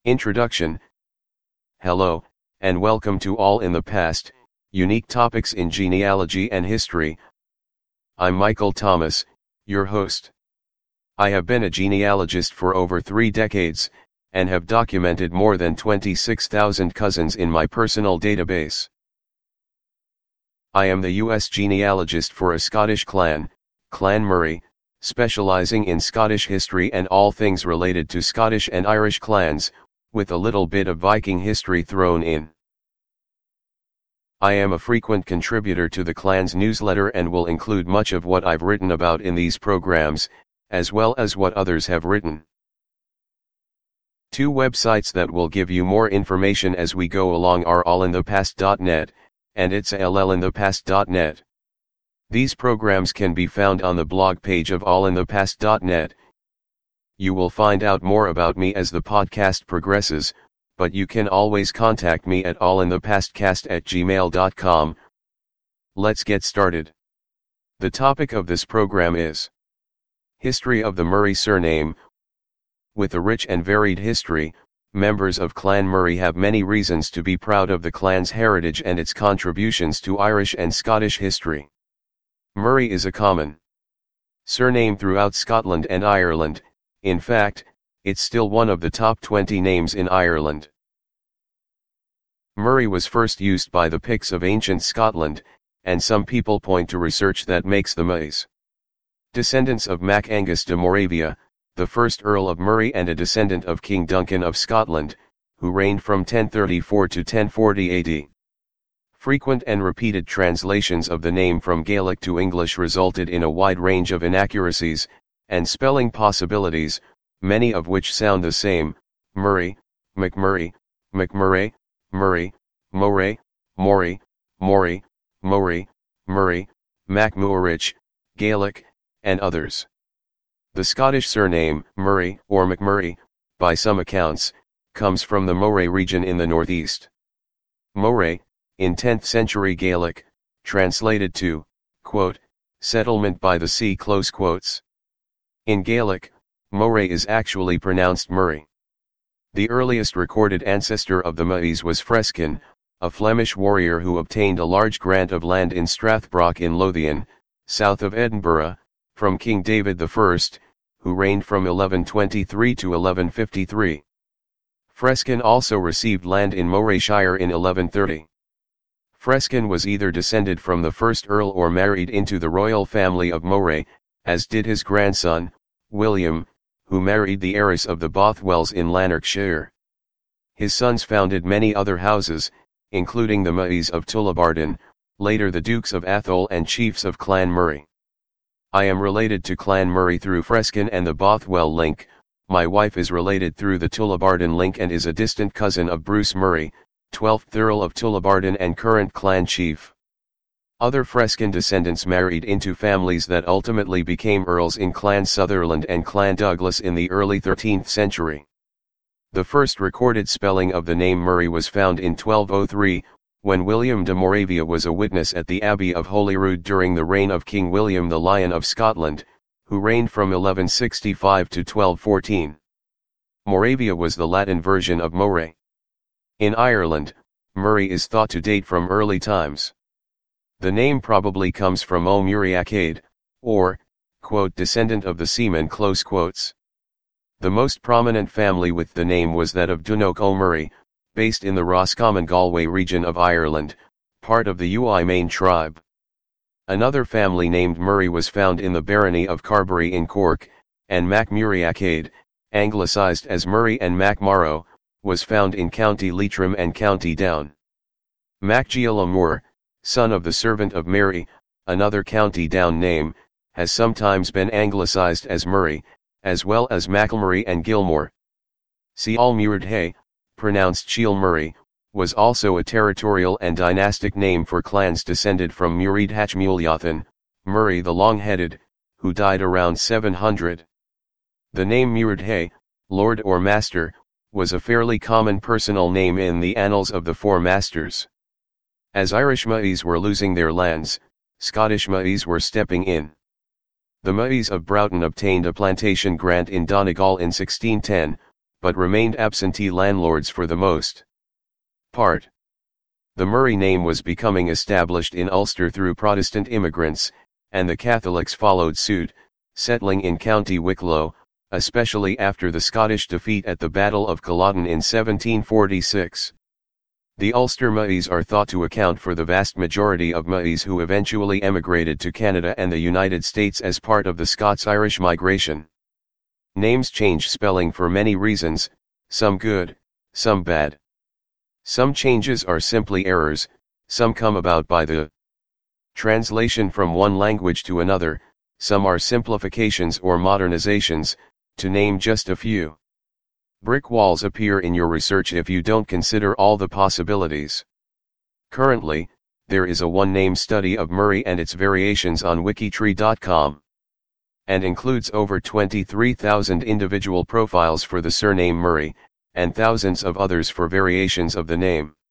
Introduction. Hello, and welcome to All in the Past, Unique Topics in Genealogy and History. I'm Michael Thomas, your host. I have been a genealogist for over 3 decades, and have documented more than 26,000 cousins in my personal database. I am the U.S. genealogist for a Scottish clan, Clan Murray, specializing in Scottish history and all things related to Scottish and Irish clans, with a little bit of Viking history thrown in. I am a frequent contributor to the clan's newsletter and will include much of what I've written about in these programs, as well as what others have written. 2 websites that will give you more information as we go along are allinthepast.net, and it's allinthepast.net. These programs can be found on the blog page of allinthepast.net. You will find out more about me as the podcast progresses, but you can always contact me at allinthepastcast@gmail.com. Let's get started. The topic of this program is History of the Murray surname. With a rich and varied history, members of Clan Murray have many reasons to be proud of the clan's heritage and its contributions to Irish and Scottish history. Murray is a common surname throughout Scotland and Ireland. In fact, it's still one of the top 20 names in Ireland. Murray was first used by the Picts of ancient Scotland, and some people point to research that makes the Murrays descendants of Mac Angus de Moravia, the first Earl of Murray and a descendant of King Duncan of Scotland, who reigned from 1034 to 1040 AD. Frequent and repeated translations of the name from Gaelic to English resulted in a wide range of inaccuracies and spelling possibilities, many of which sound the same: Murray, McMurray, McMurray, Murray, Moray, Maury, Maury, Murray, Murray, MacMurrich, Gaelic, and others. The Scottish surname, Murray or McMurray, by some accounts, comes from the Moray region in the northeast. Moray, in 10th century Gaelic, translated to, quote, settlement by the sea, close quotes. In Gaelic, Moray is actually pronounced Murray. The earliest recorded ancestor of the Murrays was Freskin, a Flemish warrior who obtained a large grant of land in Strathbrock in Lothian, south of Edinburgh, from King David I, who reigned from 1123 to 1153. Freskin also received land in Morayshire in 1130. Freskin was either descended from the first Earl or married into the royal family of Moray, as did his grandson, William, who married the heiress of the Bothwells in Lanarkshire. His sons founded many other houses, including the Murrays of Tullibardine, later the Dukes of Atholl and chiefs of Clan Murray. I am related to Clan Murray through Freskin and the Bothwell link. My wife is related through the Tullibardine link and is a distant cousin of Bruce Murray, 12th Earl of Tullibardine and current clan chief. Other Freskin descendants married into families that ultimately became earls in Clan Sutherland and Clan Douglas in the early 13th century. The first recorded spelling of the name Murray was found in 1203, when William de Moravia was a witness at the Abbey of Holyrood during the reign of King William the Lion of Scotland, who reigned from 1165 to 1214. Moravia was the Latin version of Moray. In Ireland, Murray is thought to date from early times. The name probably comes from O'Murray-Acade, or, quote, descendant of the seamen, close quotes. The most prominent family with the name was that of Dunoc O'Murray, based in the Roscommon Galway region of Ireland, part of the Uí tribe. Another family named Murray was found in the barony of Carbery in Cork, and MacMurray-Acade, anglicised as Murray and MacMorrow, was found in County Leitrim and County Down. MacGill O'Moore, son of the servant of Mary, another County Down name, has sometimes been anglicised as Murray, as well as Macklemurray and Gilmore. Ciall Muirdhe, pronounced Shiel Murray, was also a territorial and dynastic name for clans descended from Muiread Hach Muileathan, Murray the Long-Headed, who died around 700. The name Muirdhe, Lord or Master, was a fairly common personal name in the annals of the Four Masters. As Irish Murrays were losing their lands, Scottish Murrays were stepping in. The Murrays of Broughton obtained a plantation grant in Donegal in 1610, but remained absentee landlords for the most part. The Murray name was becoming established in Ulster through Protestant immigrants, and the Catholics followed suit, settling in County Wicklow, especially after the Scottish defeat at the Battle of Culloden in 1746. The Ulster Muys are thought to account for the vast majority of Muys who eventually emigrated to Canada and the United States as part of the Scots-Irish migration. Names change spelling for many reasons, some good, some bad. Some changes are simply errors, some come about by the translation from one language to another, some are simplifications or modernizations, to name just a few. Brick walls appear in your research if you don't consider all the possibilities. Currently, there is a one-name study of Murray and its variations on wikitree.com, and includes over 23,000 individual profiles for the surname Murray, and thousands of others for variations of the name.